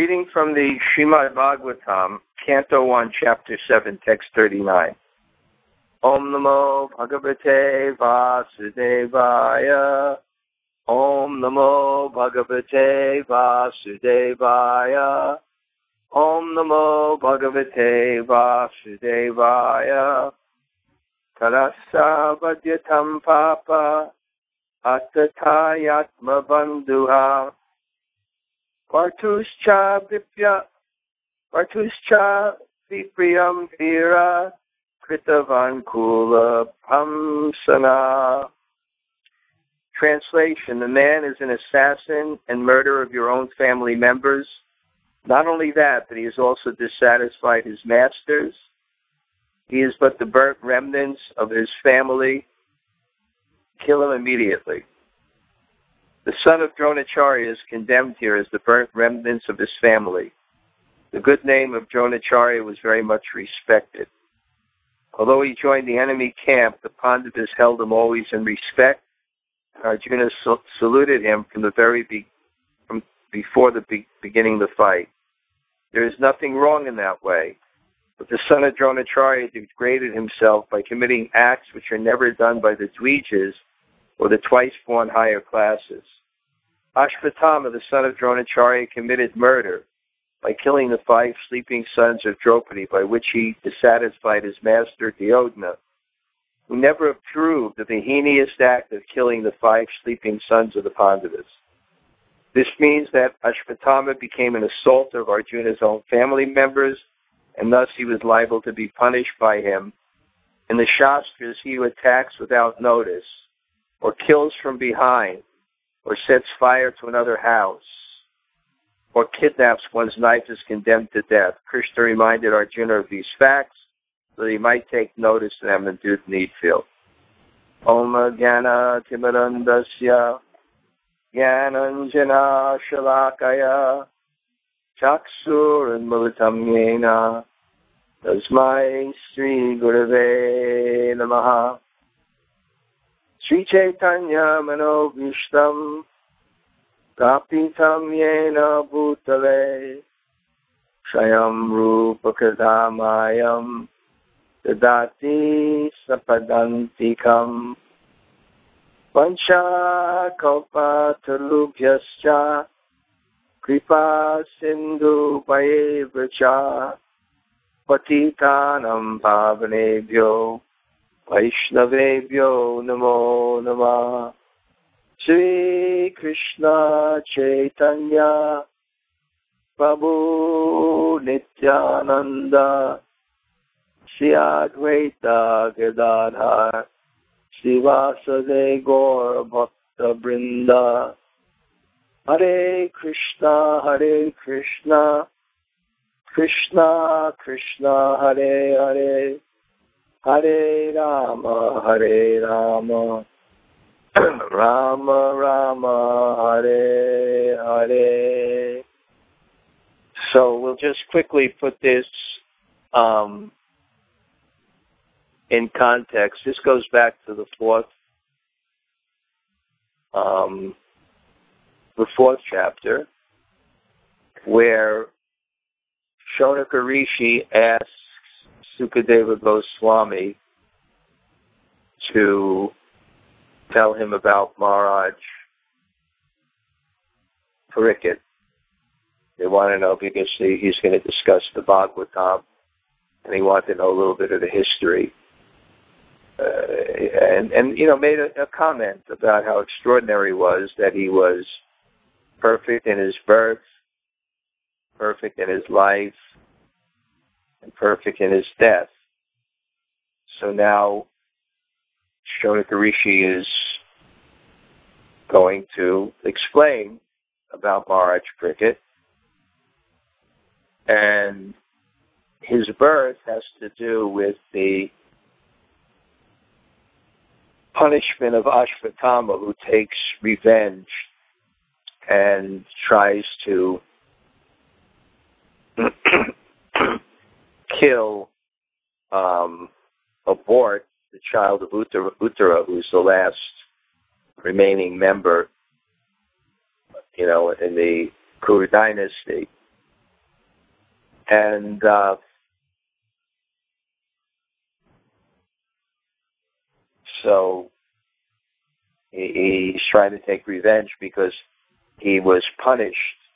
Reading from the Srimad Bhagavatam, Canto 1, Chapter 7, Text 39. Om Namo Bhagavate Vasudevaya. Om Namo Bhagavate Vasudevaya. Om Namo Bhagavate Vasudevaya. Karasa Vadyatam Papa Atatayatma Bandhuha. Vartuscha Vipriyam Vira Kritavan Pamsana. Translation: the man is an assassin and murderer of your own family members. Not only that, but he has also dissatisfied his masters. He is but the burnt remnants of his family. Kill him immediately. The son of Dronacharya is condemned here as the burnt remnants of his family. The good name of Dronacharya was very much respected. Although he joined the enemy camp, the Pandavas held him always in respect. Arjuna saluted him from before the beginning of the fight. There is nothing wrong in that way. But the son of Dronacharya degraded himself by committing acts which are never done by the Dvijas or the twice-born higher classes. Ashvatthama, the son of Dronacharya, committed murder by killing the 5 sleeping sons of Draupadi, by which he dissatisfied his master Duryodhana, who never approved of the heinous act of killing the 5 sleeping sons of the Pandavas. This means that Ashvatthama became an assaulter of Arjuna's own family members, and thus he was liable to be punished by him. In the Shastras, he who attacks without notice, or kills from behind, or sets fire to another house, or kidnaps one's wife is condemned to death. Krishna reminded Arjuna of these facts so that he might take notice of them and do the needful. Om Jnana Timirandasya Jnananjana Shalakaya Chakshur Anmilitam Yena Tasmai Sri Gurave Namaha. Sri Chaitanya Manovishtam Kapitam Yena Bhutale Shayam Rupa Kadamayam Dadati Sapadantikam Pancha Kalpatarubhyascha Kripa Sindhu Paevracha Patitanam Pavanebhyo Vaishnavebhyo Namo Namah. Shri Krishna Chaitanya Prabhu Nityananda Shri Advaita Gadadhar Srivasade Gaur Bhakta Brinda. Hare Krishna Krishna Krishna Hare Hare Hare Rama Rama Rama Hare Hare. So we'll just quickly put this in context. This goes back to the fourth chapter, where Shaunaka Rishi asks Sukadeva Goswami to tell him about Maharaj Parikshit. They want to know because he's going to discuss the Bhagavatam, and he wanted to know a little bit of the history. And made a comment about how extraordinary it was that he was perfect in his birth, perfect in his life, and perfect in his death. So now Shaunaka Rishi is going to explain about Maharaj Parikshit, and his birth has to do with the punishment of Ashvatthama, who takes revenge and tries to kill, abort the child of Uttara, who's the last remaining member, in the Kuru dynasty. And so he's trying to take revenge because he was punished.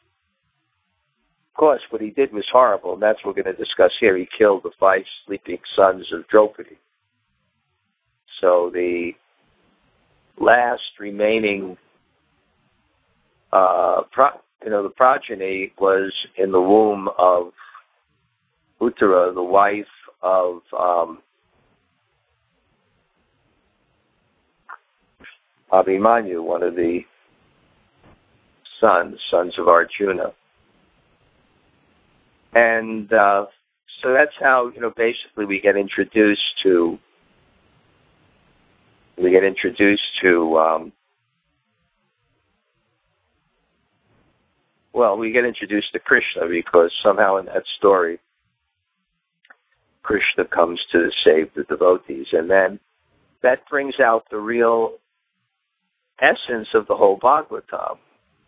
Of course, what he did was horrible, and that's what we're going to discuss here. He killed the 5 sleeping sons of Draupadi. So the last remaining, the progeny was in the womb of Uttara, the wife of Abhimanyu, one of the sons of Arjuna. And so that's how, basically we get introduced to Krishna, because somehow in that story, Krishna comes to save the devotees. And then that brings out the real essence of the whole Bhagavatam.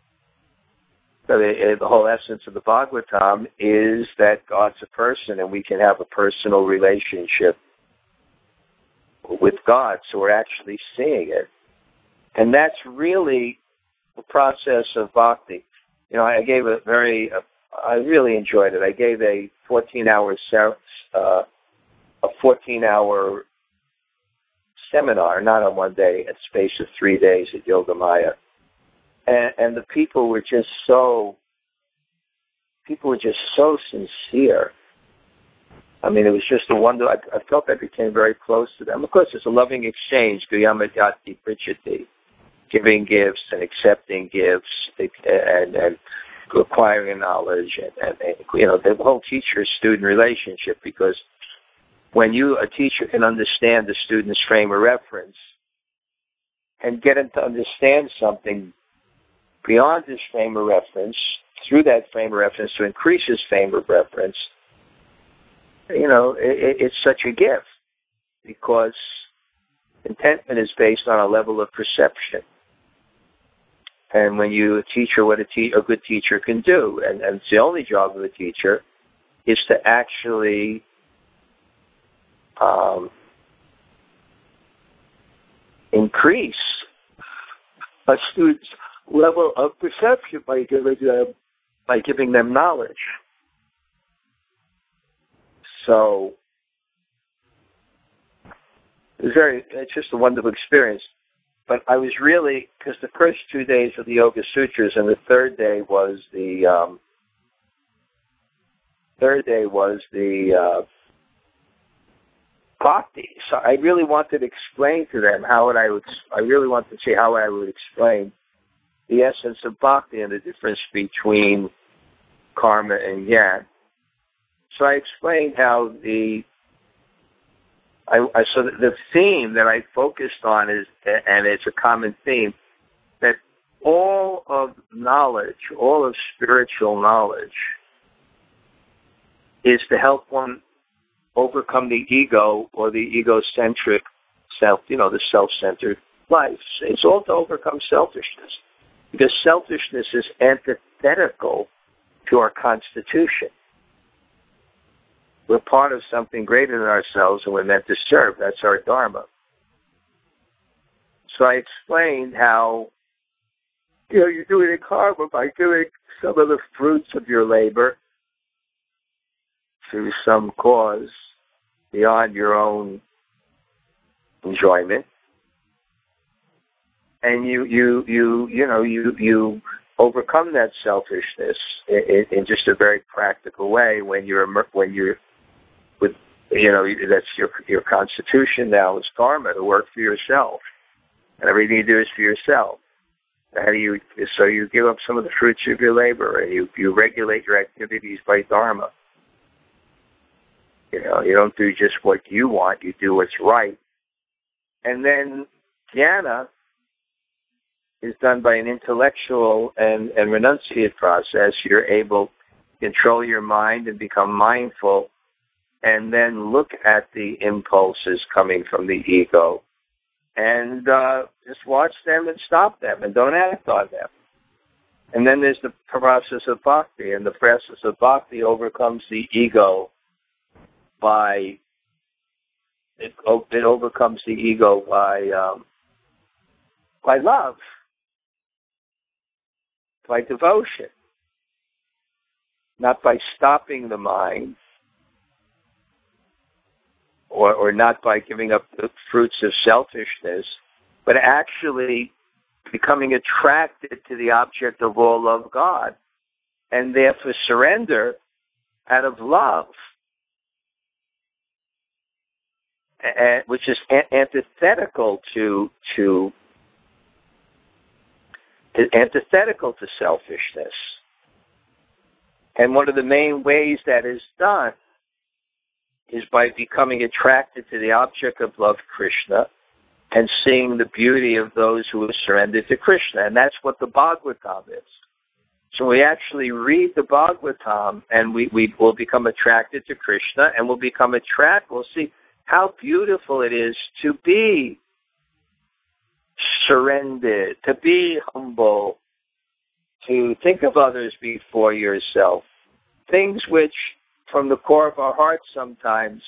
The whole essence of the Bhagavatam is that God's a person and we can have a personal relationship with God, so we're actually seeing it. And that's really the process of bhakti. I really enjoyed it. I gave a 14-hour seminar, not on one day, a space of 3 days at Yoga Maya. And the people were just so sincere. I mean, it was just a wonder. I felt I became very close to them. Of course, it's a loving exchange, Guyamadhyati Prichati, giving gifts and accepting gifts and acquiring knowledge and the whole teacher-student relationship, because when a teacher can understand the student's frame of reference and get him to understand something beyond his frame of reference, through that frame of reference to increase his frame of reference, it's such a gift, because contentment is based on a level of perception. And when you teach her what a good teacher can do, and it's the only job of a teacher, is to actually increase a student's level of perception by giving them knowledge. So it's just a wonderful experience. But I was really, because the first 2 days were the Yoga Sutras, and the third day was the bhakti. So I really wanted to explain to them I really wanted to see how I would explain the essence of bhakti and the difference between karma and jnana. So I explained how the theme that I focused on is, and it's a common theme, that all of knowledge, all of spiritual knowledge, is to help one overcome the ego or the egocentric self, the self-centered life. It's all to overcome selfishness, because selfishness is antithetical to our constitution. We're part of something greater than ourselves, and we're meant to serve. That's our dharma. So I explained how, you're doing a karma by giving some of the fruits of your labor to some cause beyond your own enjoyment, and you overcome that selfishness in just a very practical way when you're with, that's your constitution now is karma, to work for yourself, and everything you do is for yourself. So you give up some of the fruits of your labor, and you regulate your activities by dharma. You don't do just what you want, you do what's right. And then jnana is done by an intellectual and renunciate process. You're able to control your mind and become mindful, and then look at the impulses coming from the ego and just watch them and stop them and don't act on them. And then there's the process of bhakti, and the process of bhakti overcomes the ego by love, by devotion, not by stopping the mind, or not by giving up the fruits of selfishness, but actually becoming attracted to the object of all love, God, and therefore surrender out of love, which is antithetical to selfishness. And one of the main ways that is done is by becoming attracted to the object of love, Krishna, and seeing the beauty of those who have surrendered to Krishna. And that's what the Bhagavatam is. So we actually read the Bhagavatam, and we will become attracted to Krishna, and we'll see how beautiful it is to be surrendered, to be humble, to think of others before yourself. Things which, from the core of our hearts, sometimes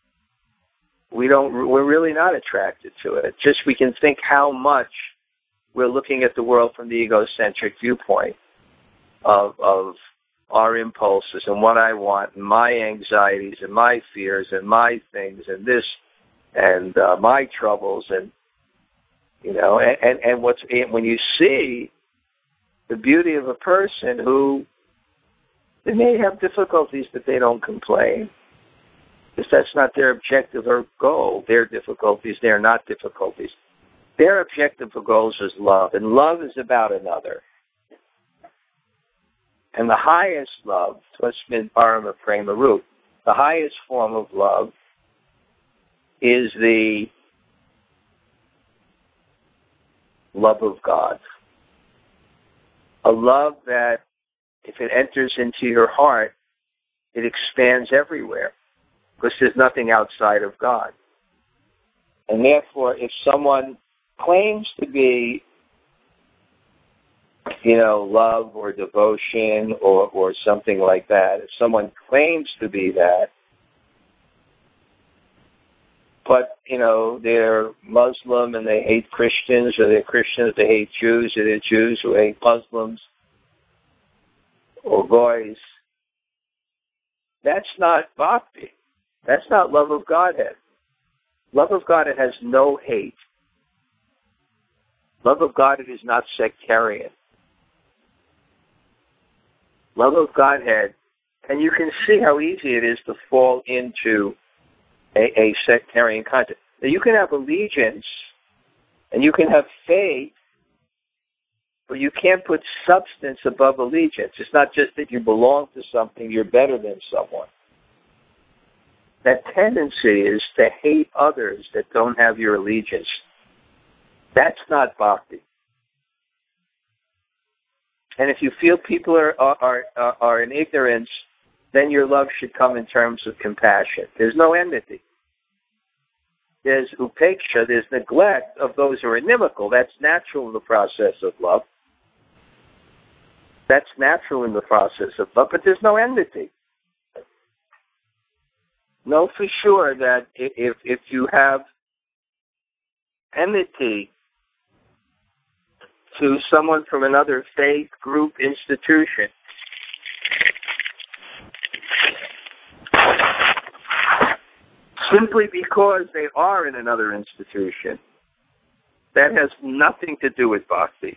we're really not attracted to it. Just we can think how much we're looking at the world from the egocentric viewpoint of our impulses and what I want and my anxieties and my fears and my things and this and my troubles and when you see the beauty of a person who they may have difficulties, but they don't complain. Because that's not their objective or goal. Their difficulties, they're not difficulties. Their objective or goals is love, and love is about another. And the highest love, Tvasmin Parama Prema Root, the highest form of love is the love of God. A love that, if it enters into your heart, it expands everywhere, because there's nothing outside of God. And therefore, if someone claims to be, love or devotion or something like that, if someone claims to be that, but, they're Muslim and they hate Christians, or they're Christians, they hate Jews, or they're Jews who hate Muslims, or boys, that's not bhakti. That's not love of Godhead. Love of Godhead has no hate. Love of Godhead is not sectarian. Love of Godhead, and you can see how easy it is to fall into a sectarian concept. Now, you can have allegiance and you can have faith, but you can't put substance above allegiance. It's not just that you belong to something, you're better than someone. That tendency is to hate others that don't have your allegiance. That's not bhakti. And if you feel people are in ignorance, then your love should come in terms of compassion. There's no enmity. There's upeksha, there's neglect of those who are inimical. That's natural in the process of love. That's natural in the process of love, but there's no enmity. Know for sure that if you have enmity to someone from another faith, group, institution, simply because they are in another institution, that has nothing to do with bhakti.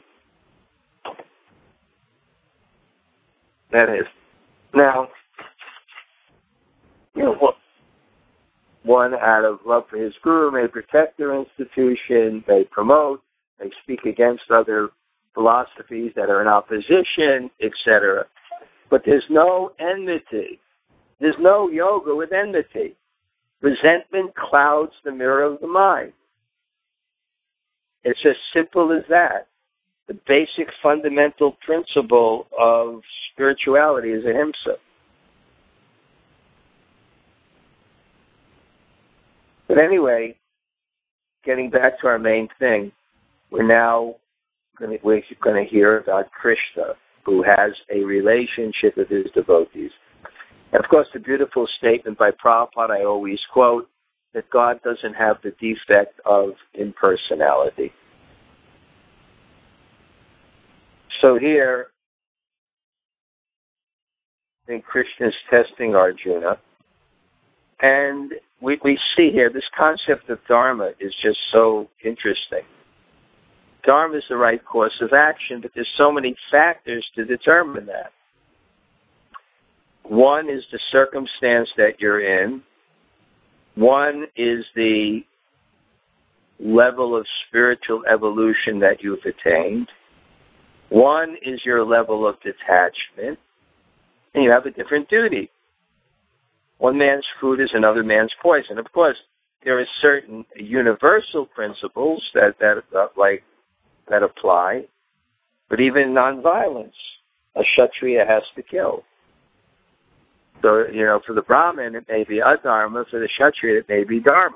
That is. Now, one out of love for his guru may protect their institution, may promote, may speak against other philosophies that are in opposition, etc. But there's no enmity. There's no yoga with enmity. Resentment clouds the mirror of the mind. It's as simple as that. The basic fundamental principle of spirituality is ahimsa. But anyway, getting back to our main thing, we're going to hear about Krishna. who has a relationship with his devotees. And of course, the beautiful statement by Prabhupada I always quote, that God doesn't have the defect of impersonality. So here, I think Krishna is testing Arjuna. And we see here, this concept of dharma is just so interesting. Dharma is the right course of action, but there's so many factors to determine that. One is the circumstance that you're in. One is the level of spiritual evolution that you've attained. One is your level of detachment. And you have a different duty. One man's food is another man's poison. Of course, there are certain universal principles that apply, but even nonviolence, a Kshatriya has to kill. So, for the Brahmin, it may be adharma. For the Kshatriya, it may be dharma.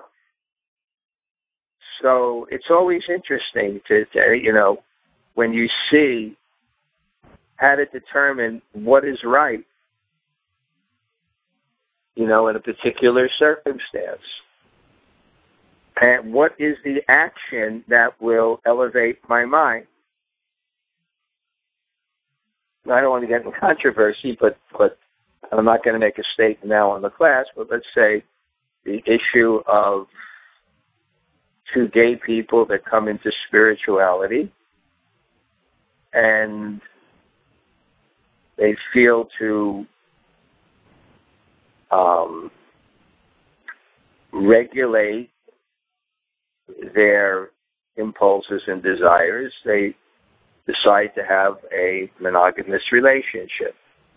So it's always interesting to when you see how to determine what is right, in a particular circumstance. And what is the action that will elevate my mind? I don't want to get in controversy, but I'm not going to make a statement now on the class, but let's say the issue of two gay people that come into spirituality and they feel to regulate their impulses and desires. They decide to have a monogamous relationship.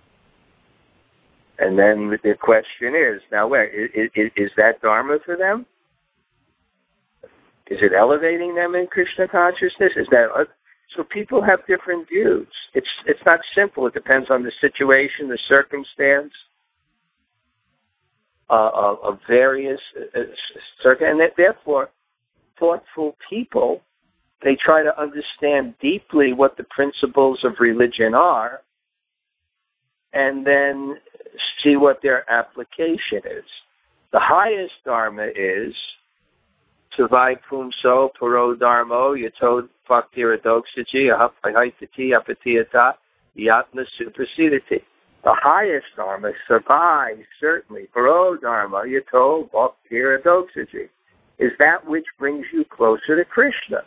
And then the question is, now is that dharma for them? Is it elevating them in Krishna consciousness? So people have different views. It's not simple. It depends on the situation, the circumstance of various and therefore thoughtful people, they try to understand deeply what the principles of religion are and then see what their application is. The highest dharma is Savai Pumso Paro Dharmo Yatod Bhaktiradoxaji Ahaitati Apatiyata Yatma Suprasidati. The highest dharma, Savai, certainly, Paro Dharma Yatod Bhaktiradoxaji, is that which brings you closer to Krishna.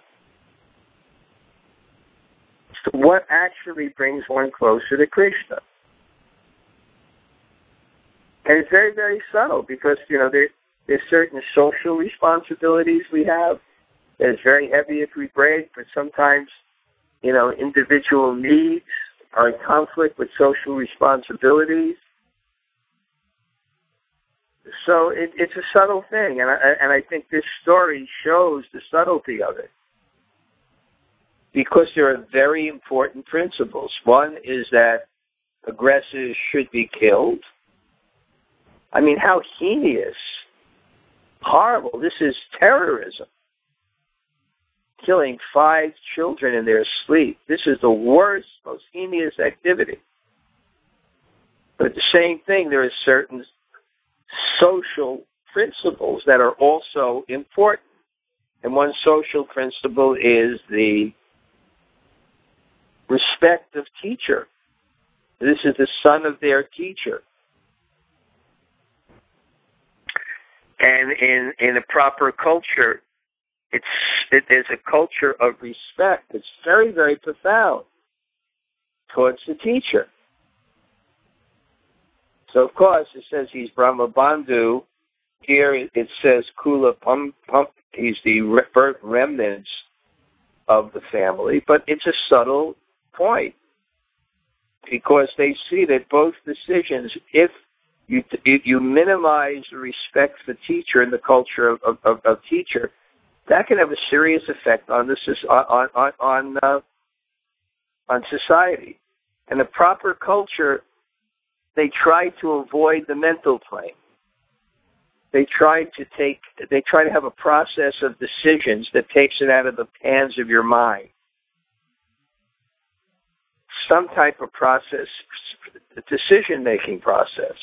So what actually brings one closer to Krishna? And it's very, very subtle because, there's certain social responsibilities we have. It's very heavy if we break, but sometimes, individual needs are in conflict with social responsibilities. So it's a subtle thing, and I think this story shows the subtlety of it. Because there are very important principles. One is that aggressors should be killed. I mean, how heinous, horrible. This is terrorism. Killing 5 children in their sleep. This is the worst, most heinous activity. But at the same thing, there are certain social principles that are also important. And one social principle is the respect of teacher. This is the son of their teacher. And in a proper culture, it is a culture of respect. It's very, very profound towards the teacher. So, of course, it says he's Brahma Bandhu. Here it says Kula Pump. He's the birth remnants of the family. But it's a subtle point because they see that both decisions, if you minimize respect for teacher and the culture of teacher, that can have a serious effect on society. And the proper culture, they try to avoid the mental plane. They try to have a process of decisions that takes it out of the hands of your mind. some type of process, decision-making process.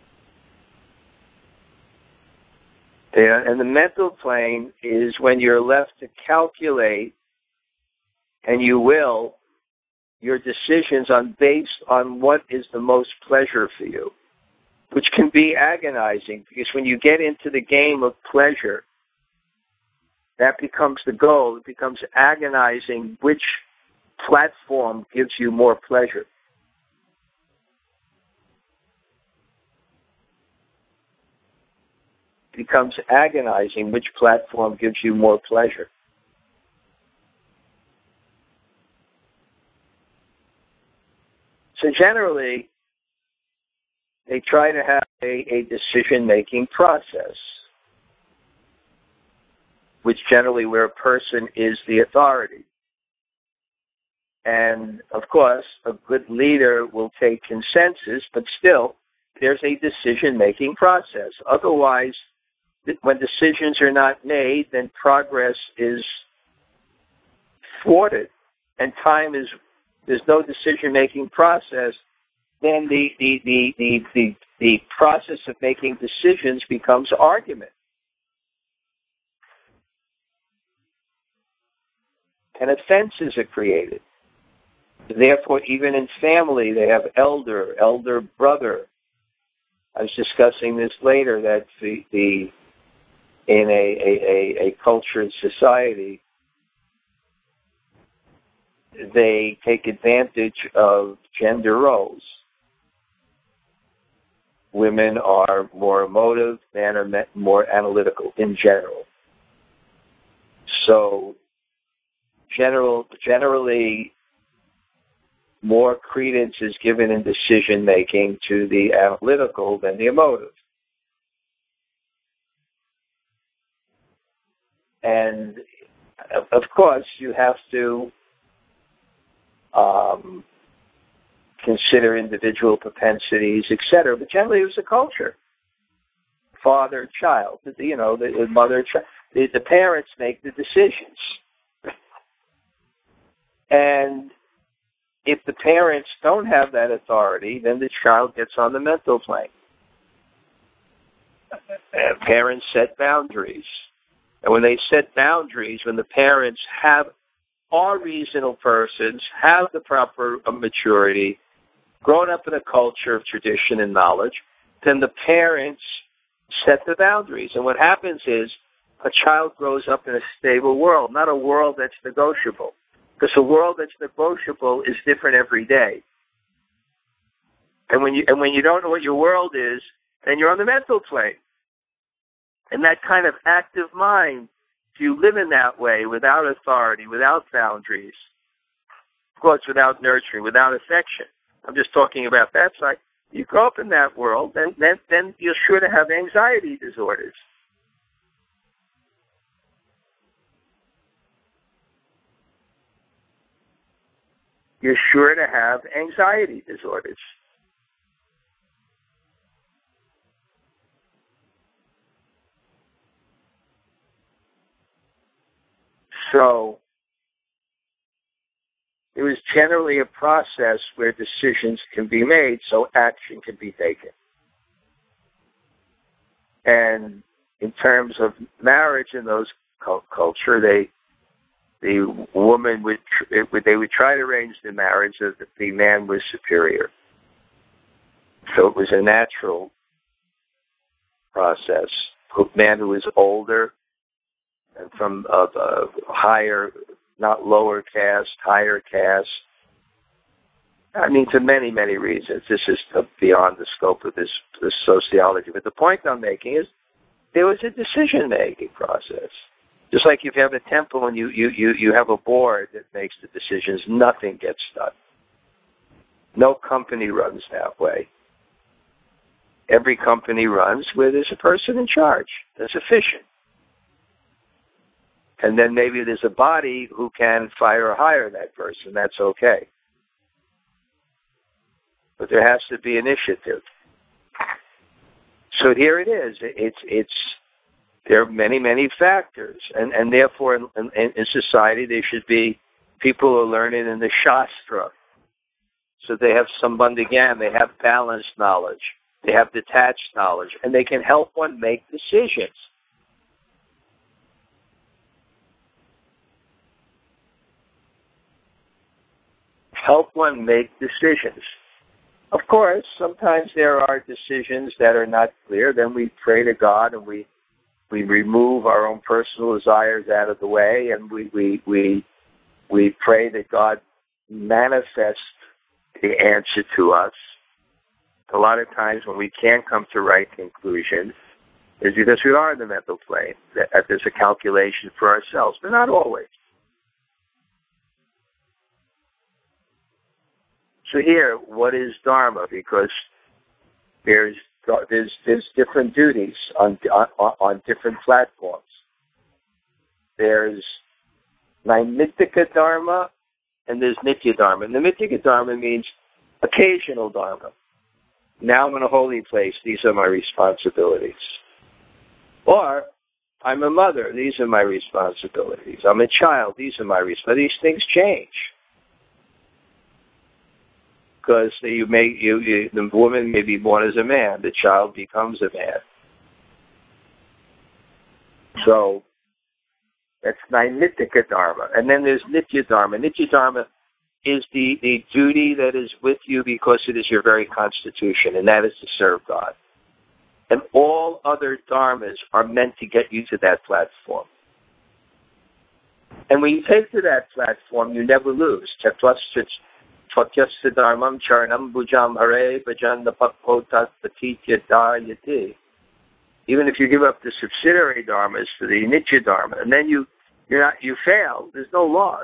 And the mental plane is when you're left to calculate, and you will, your decisions based on what is the most pleasure for you, which can be agonizing, because when you get into the game of pleasure, that becomes the goal. It becomes agonizing which platform gives you more pleasure. It becomes agonizing which platform gives you more pleasure. So generally, they try to have a decision-making process, which generally where a person is the authority. And, of course, a good leader will take consensus, but still, there's a decision-making process. Otherwise, when decisions are not made, then progress is thwarted, and there's no decision-making process, then the process of making decisions becomes argument. And offenses are created. Therefore, even in family, they have elder brother. I was discussing this later, that in a cultured society, they take advantage of gender roles. Women are more emotive, men are more analytical in general. So generally, more credence is given in decision-making to the analytical than the emotive. And, of course, you have to consider individual propensities, etc. But generally, it was a culture. Father, child, the mother, child. The parents make the decisions. And if the parents don't have that authority, then the child gets on the mental plane. Parents set boundaries. And when they set boundaries, when the parents are reasonable persons, have the proper maturity, grown up in a culture of tradition and knowledge, then the parents set the boundaries. And what happens is a child grows up in a stable world, not a world that's negotiable. Because a world that's negotiable is different every day. And when you don't know what your world is, then you're on the mental plane. And that kind of active mind, if you live in that way, without authority, without boundaries, of course, without nurturing, without affection, I'm just talking about that side, you grow up in that world, then you're sure to have anxiety disorders. You're sure to have anxiety disorders. So it was generally a process where decisions can be made so action can be taken. And in terms of marriage in those culture, the woman they would try to arrange the marriage so that the man was superior. So it was a natural process. A man who was older and from a higher, not lower caste, higher caste. I mean, for many, many reasons. This is beyond the scope of this sociology. But the point I'm making is there was a decision-making process. Just like if you have a temple and you have a board that makes the decisions, nothing gets done. No company runs that way. Every company runs where there's a person in charge that's efficient. And then maybe there's a body who can fire or hire that person. That's okay. But there has to be initiative. So here it is. There are many, many factors. And therefore, in society, there should be people who are learning in the Shastra. So they have sambandhagyan, they have balanced knowledge, they have detached knowledge, and they can help one make decisions. Help one make decisions. Of course, sometimes there are decisions that are not clear. Then we pray to God and we remove our own personal desires out of the way, and we pray that God manifests the answer to us. A lot of times when we can't come to right conclusions is because we are in the mental plane, that there's a calculation for ourselves, but not always. So here, what is Dharma? Because there's different duties on different platforms. There's Naimittika Dharma and there's Nitya Dharma. And the Nitya Dharma means occasional Dharma. Now I'm in a holy place. These are my responsibilities. Or I'm a mother. These are my responsibilities. I'm a child. These are my responsibilities. These things change. Because the woman may be born as a man, the child becomes a man. So that's Naimittika Dharma. And then there's Nitya Dharma. Nitya Dharma is the duty that is with you because it is your very constitution, and that is to serve God. And all other dharmas are meant to get you to that platform. And when you take to that platform, you never lose. Tvatyasya dharmam charanam bhujam hare bhajanda pakpotat patitya dayati. Even if you give up the subsidiary dharmas for the Nitya Dharma, and then you fail, there's no loss.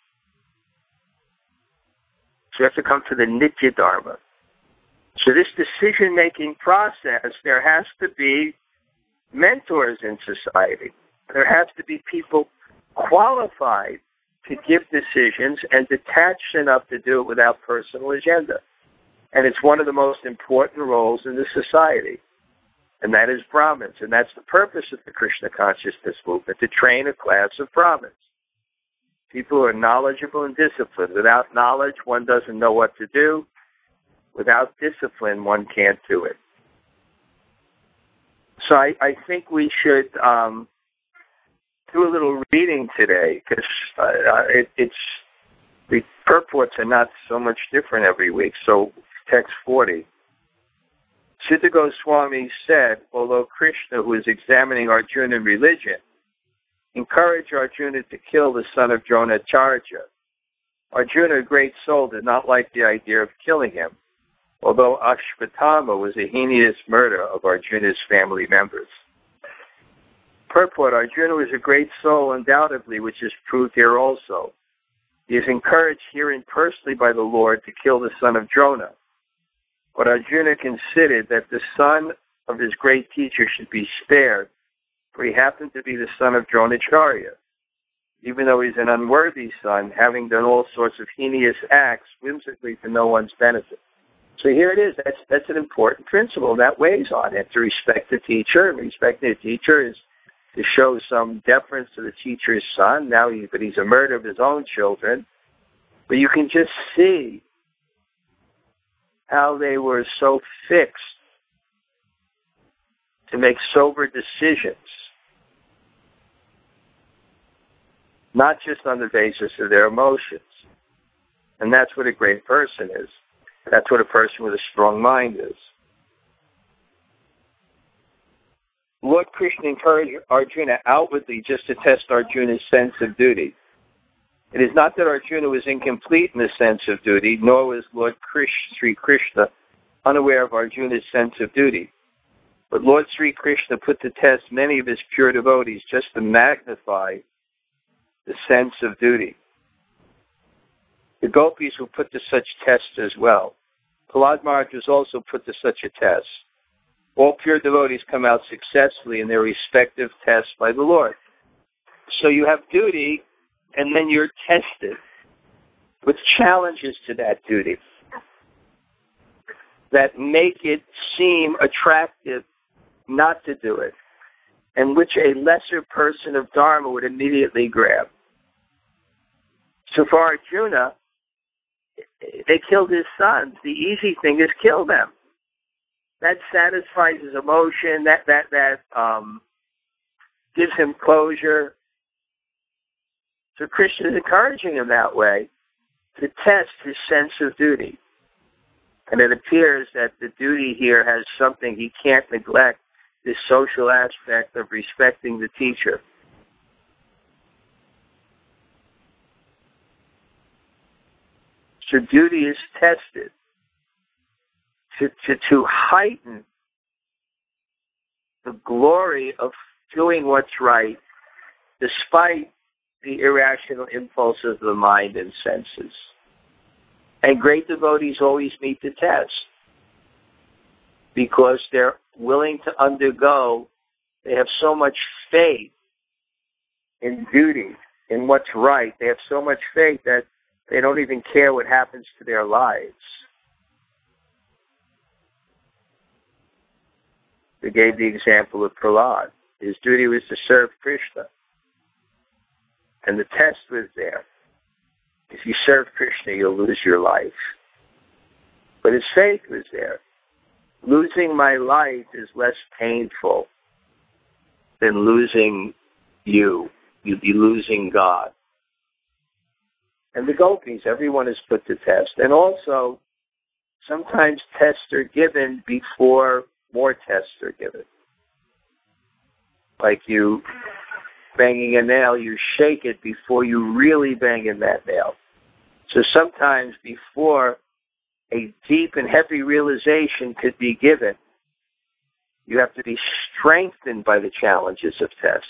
So you have to come to the Nitya Dharma. So this decision-making process, there has to be mentors in society. There has to be people qualified to give decisions and detached enough to do it without personal agenda. And it's one of the most important roles in the society. And that is Brahmins. And that's the purpose of the Krishna consciousness movement, to train a class of Brahmins. People who are knowledgeable and disciplined. Without knowledge, one doesn't know what to do. Without discipline, one can't do it. So I think we should do a little reading today, because the purports are not so much different every week. So text 40. Siddha Goswami said, although Krishna, who is examining Arjunan religion, encouraged Arjuna to kill the son of Dronacharya, Arjuna, a great soul, did not like the idea of killing him, although Ashvatthama was a heinous murder of Arjuna's family members. Purport: Arjuna was a great soul, undoubtedly, which is proved here also. He is encouraged herein personally by the Lord to kill the son of Drona. But Arjuna considered that the son of his great teacher should be spared, for he happened to be the son of Dronacharya. Even though he's an unworthy son, having done all sorts of heinous acts whimsically for no one's benefit. So here it is. That's an important principle that weighs on it, to respect the teacher. And respecting the teacher is to show some deference to the teacher's son. But he's a murderer of his own children. But you can just see how they were so fixed to make sober decisions, not just on the basis of their emotions. And that's what a great person is. That's what a person with a strong mind is. Lord Krishna encouraged Arjuna outwardly just to test Arjuna's sense of duty. It is not that Arjuna was incomplete in the sense of duty, nor was Lord Sri Krishna unaware of Arjuna's sense of duty. But Lord Sri Krishna put to test many of his pure devotees just to magnify the sense of duty. The gopis were put to such tests as well. Prahlad Maharaj was also put to such a test. All pure devotees come out successfully in their respective tests by the Lord. So you have duty, and then you're tested with challenges to that duty that make it seem attractive not to do it, and which a lesser person of Dharma would immediately grab. So for Arjuna, they killed his sons. The easy thing is kill them. That satisfies his emotion. That gives him closure. So Krishna is encouraging him that way to test his sense of duty. And it appears that the duty here has something he can't neglect, this social aspect of respecting the teacher. So duty is tested to heighten the glory of doing what's right despite the irrational impulses of the mind and senses. And great devotees always meet the test because they're willing to undergo, they have so much faith in duty, in what's right. They have so much faith that they don't even care what happens to their lives. They gave the example of Prahlad. His duty was to serve Krishna. And the test was there. If you serve Krishna, you'll lose your life. But his faith was there. Losing my life is less painful than losing you. You'd be losing God. And the gopis, everyone is put to test. And also, sometimes tests are given before more tests are given. Like you banging a nail, you shake it before you really bang in that nail. So sometimes before a deep and heavy realization could be given, you have to be strengthened by the challenges of tests.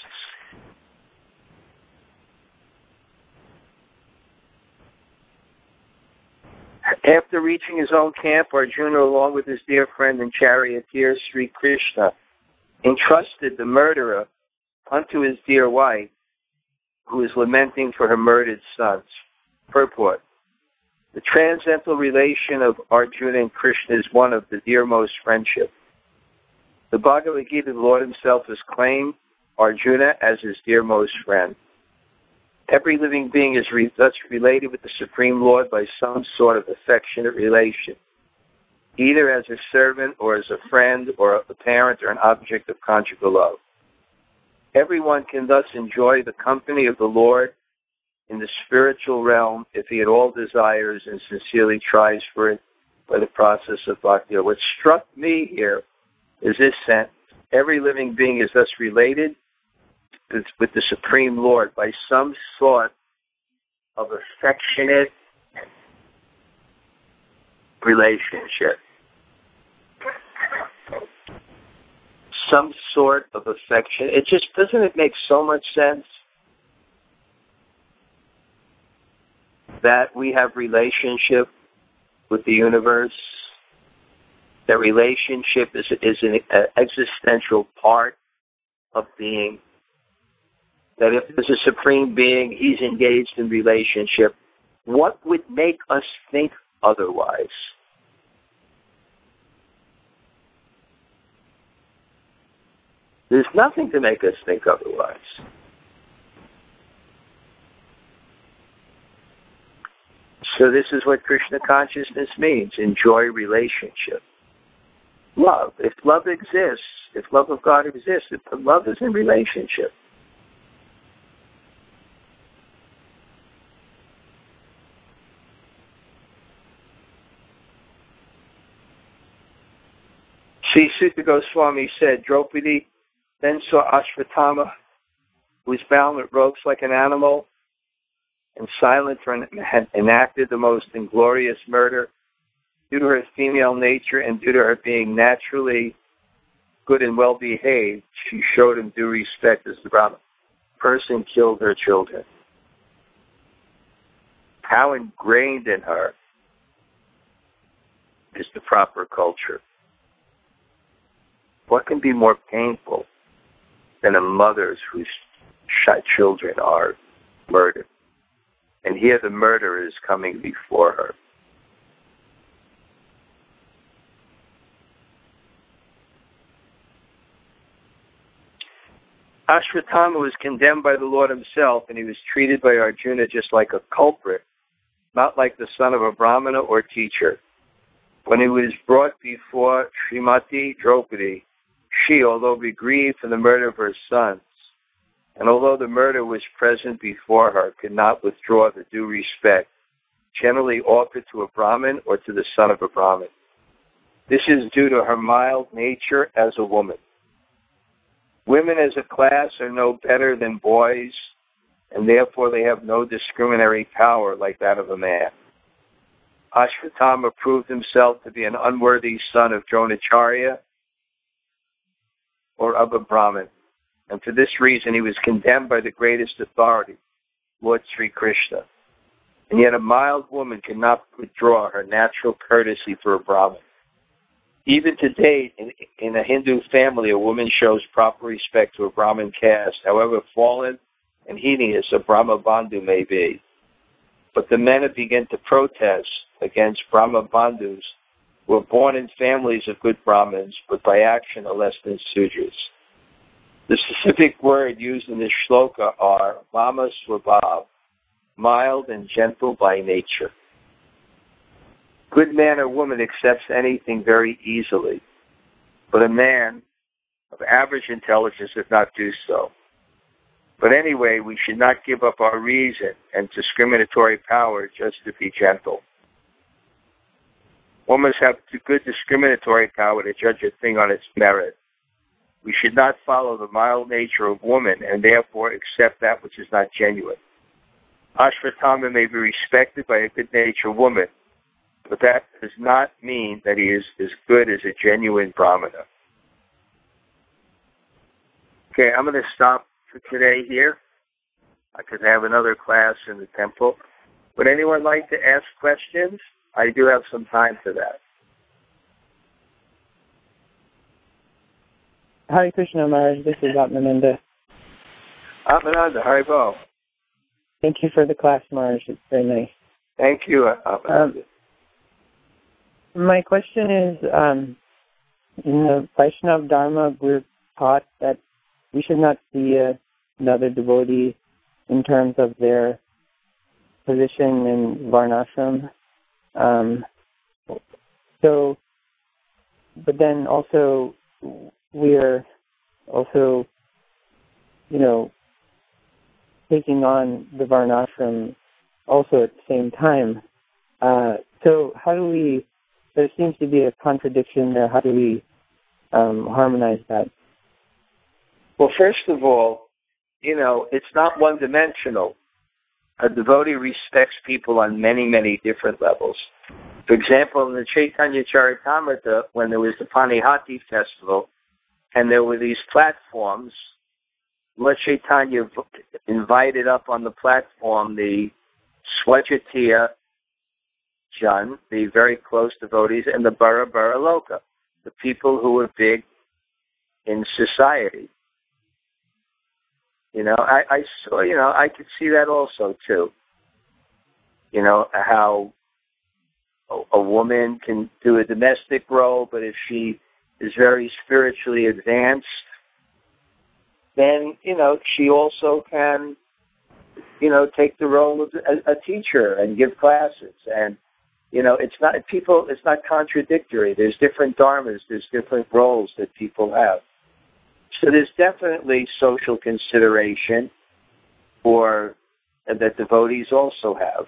After reaching his own camp, Arjuna, along with his dear friend and charioteer, Sri Krishna, entrusted the murderer unto his dear wife, who is lamenting for her murdered sons. Purport. The transcendental relation of Arjuna and Krishna is one of the dearmost friendship. The Bhagavad Gita, the Lord himself has claimed Arjuna as his dearmost friend. Every living being is thus related with the Supreme Lord by some sort of affectionate relation, either as a servant or as a friend or a parent or an object of conjugal love. Everyone can thus enjoy the company of the Lord in the spiritual realm if he at all desires and sincerely tries for it by the process of bhakti. What struck me here is this sentence: every living being is thus related with the Supreme Lord by some sort of affectionate relationship. Some sort of affection. It just doesn't it make so much sense that we have relationship with the universe? That relationship is an existential part of being. That if there's a supreme being, he's engaged in relationship. What would make us think otherwise? There's nothing to make us think otherwise. So this is what Krishna consciousness means. Enjoy relationship. Love. If love exists, if love of God exists, if the love is in relationship. Sri Sutta Goswami said, Draupadi then saw Ashvatthama, who was bound with ropes like an animal, and silent had enacted the most inglorious murder. Due to her female nature and due to her being naturally good and well-behaved, she showed him due respect as the Brahma person killed her children. How ingrained in her is the proper culture? What can be more painful than a mother whose children are murdered? And here the murderer is coming before her. Ashvatthama was condemned by the Lord himself, and he was treated by Arjuna just like a culprit not like the son of a Brahmana or teacher. When he was brought before Srimati Draupadi, she, although grieved for the murder of her sons, and although the murder was present before her, could not withdraw the due respect generally offered to a Brahmin or to the son of a Brahmin. This is due to her mild nature as a woman. Women as a class are no better than boys, and therefore they have no discriminatory power like that of a man. Ashvatthama proved himself to be an unworthy son of Dronacharya or of a Brahmin, and for this reason he was condemned by the greatest authority, Lord Sri Krishna. And yet a mild woman cannot withdraw her natural courtesy for a Brahmin. Even to date, in a Hindu family, a woman shows proper respect to a Brahmin caste, however fallen and heinous a Brahma Bandhu may be. But the men have begun to protest against Brahma Bandhus who are born in families of good Brahmins, but by action are less than Sudras. The specific word used in this shloka are Mama Swabhav, mild and gentle by nature. Good man or woman accepts anything very easily, but a man of average intelligence does not do so. But anyway, we should not give up our reason and discriminatory power just to be gentle. One must have good discriminatory power to judge a thing on its merit. We should not follow the mild nature of woman and therefore accept that which is not genuine. Ashvatthama may be respected by a good-natured woman, but that does not mean that he is as good as a genuine Brahmana. Okay, I'm going to stop for today here because I have another class in the temple. Would anyone like to ask questions? I do have some time for that. Hare Krishna Maharaj, this is Atmananda. Atmananda, Haribo. Thank you for the class, Maharaj. It's very nice. Thank you, Atmananda. My question is, in the Vaishnava Dharma, we're taught that we should not see another devotee in terms of their position in Varnashram. But then also, we're also, taking on the Varnashram also at the same time. So how do we, there seems to be a contradiction there, how do we harmonize that? Well, first of all, it's not one-dimensional. A devotee respects people on many, many different levels. For example, in the Chaitanya Charitamrita, when there was the Panihati festival, and there were these platforms, Lord Chaitanya invited up on the platform the Swajatiya Jan, the very close devotees, and the Bara Bara Loka, the people who were big in society. I saw, I could see that also too. How a woman can do a domestic role, but if she is very spiritually advanced, then, she also can, take the role of a teacher and give classes. And, it's not contradictory. There's different dharmas, there's different roles that people have. So there's definitely social consideration that devotees also have.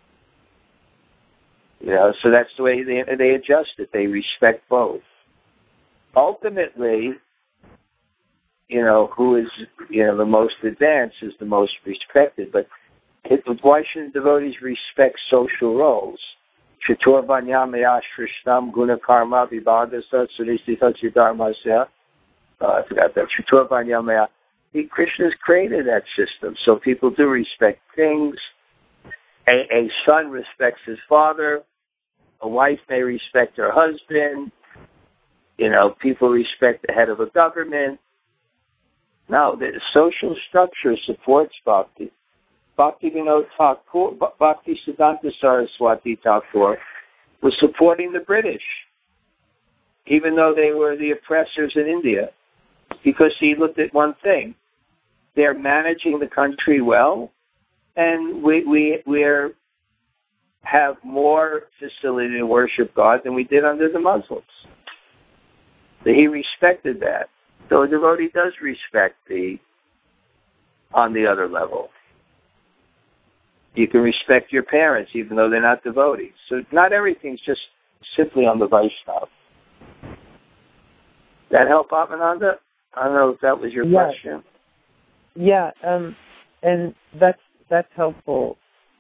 So that's the way they adjust it. They respect both. Ultimately, who is, the most advanced is the most respected. But why shouldn't devotees respect social roles? Chatur Vanyamaya Shrishtam Guna Karma Vibhagasa Suristita Chidharmasya. I forgot that. Chatur Vanyamaya. Krishna's created that system, so people do respect things. A son respects his father. A wife may respect her husband. People respect the head of a government. No, the social structure supports bhakti. Bhaktivinoda Thakur, Bhakti Siddhanta Saraswati Thakur, was supporting the British, even though they were the oppressors in India, because he looked at one thing. They're managing the country well, and we're have more facility to worship God than we did under the Muslims. So he respected that. So a devotee does respect on the other level. You can respect your parents even though they're not devotees. So not everything's just simply on the Vaishnava. That help, Atmananda? I don't know if that was your question. Yeah, and that's helpful.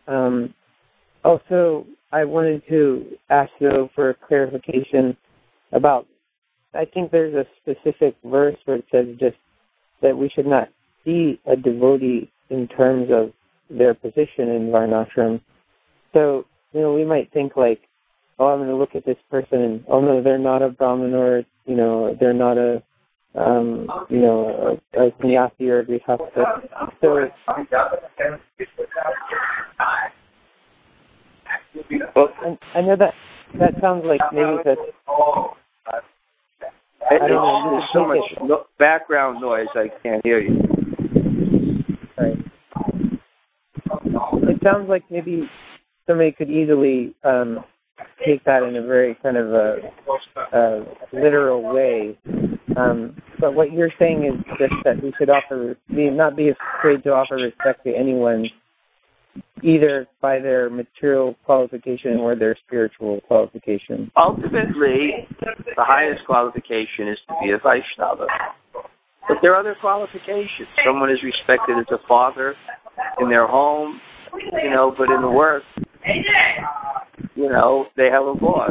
Also, I wanted to ask, though, for clarification about, I think there's a specific verse where it says just that we should not see a devotee in terms of their position in Varnashram. So, we might think like, oh, I'm going to look at this person and, oh no, they're not a Brahmin, or, they're not a sannyasi or a grihastha. So, I know that sounds like maybe that's... There's so much background noise, I can't hear you. Right. It sounds like maybe somebody could easily take that in a very kind of a literal way. But what you're saying is just that we should not be afraid to offer respect to anyone, either by their material qualification or their spiritual qualification. Ultimately, the highest qualification is to be a Vaishnava. But there are other qualifications. Someone is respected as a father in their home, but in the work, they have a boss.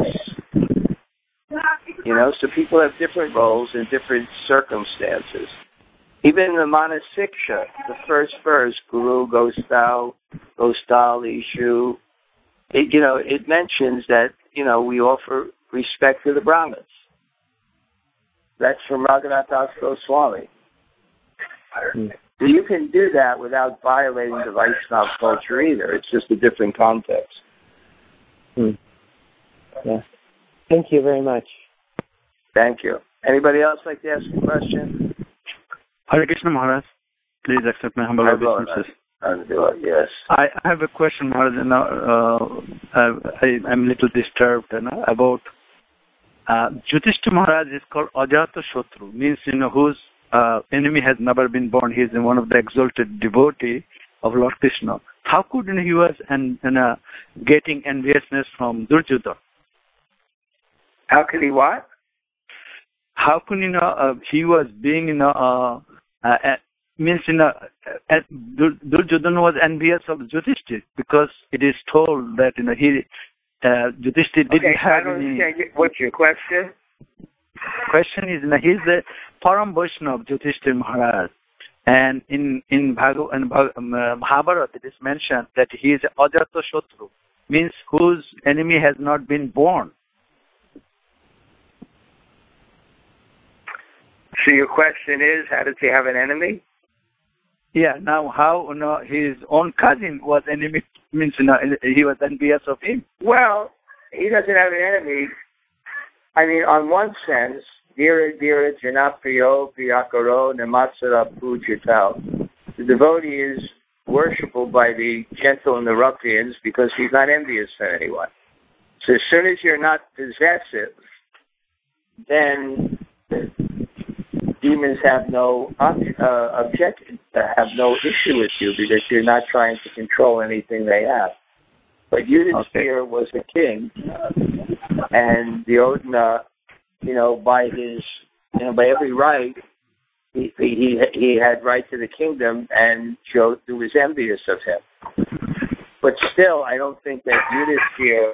So people have different roles in different circumstances. Even in the Manasiksha, the first verse, Guru Gostal Ishu, it mentions that, we offer respect to the Brahmins. That's from Raghunath Das Goswami. So you can do that without violating the Vaishnava culture either. It's just a different context. Yeah. Thank you very much. Thank you. Anybody else like to ask a question? Hare Krishna Maharaj. Please accept my humble obeisances. Yes. I have a question, Maharaj. I'm a little disturbed about Yudhishthira Maharaj is called Ajata Shotru, means whose enemy has never been born. He is one of the exalted devotee of Lord Krishna. How could he was getting enviousness from Duryodhana? How could he what? How could he was being means Duryodhana was envious of Yudhishthira because it is told that Yudhishthira didn't have any. What's your question? Question is he's the Param Vaishnava Yudhishthira Maharaj, and in Mahabharata it is mentioned that he is Ajata Shotru, means whose enemy has not been born. So your question is, how does he have an enemy? Yeah. Now, how his own cousin was enemy, means he was envious of him. Well, he doesn't have an enemy. I mean, on one sense, Dira Dira Janapriyo Priyakaro Namatsara Pujital. The devotee is worshipable by the gentle and the ruffians because he's not envious of anyone. So as soon as you're not possessive, then demons have no objection, have no issue with you because you're not trying to control anything they have. But Yudhishthira was a king, and Duryodhana, by his, by every right, he had right to the kingdom, and Jodhu was envious of him. But still, I don't think that Yudhishthira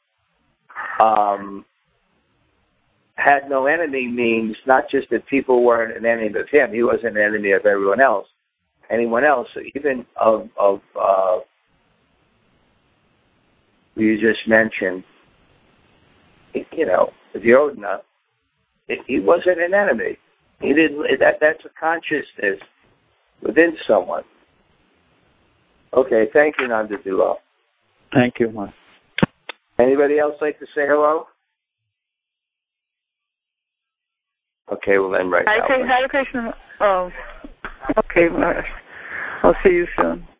had no enemy means not just that people weren't an enemy of him. He wasn't an enemy of anyone else, even of who you just mentioned. Duryodhana. He wasn't an enemy. He didn't. That's a consciousness within someone. Okay. Thank you, Nanda Dula. Thank you, Mark. Anybody else like to say hello? Okay, well then right now. Hare Krishna. Oh, okay. I'll see you soon.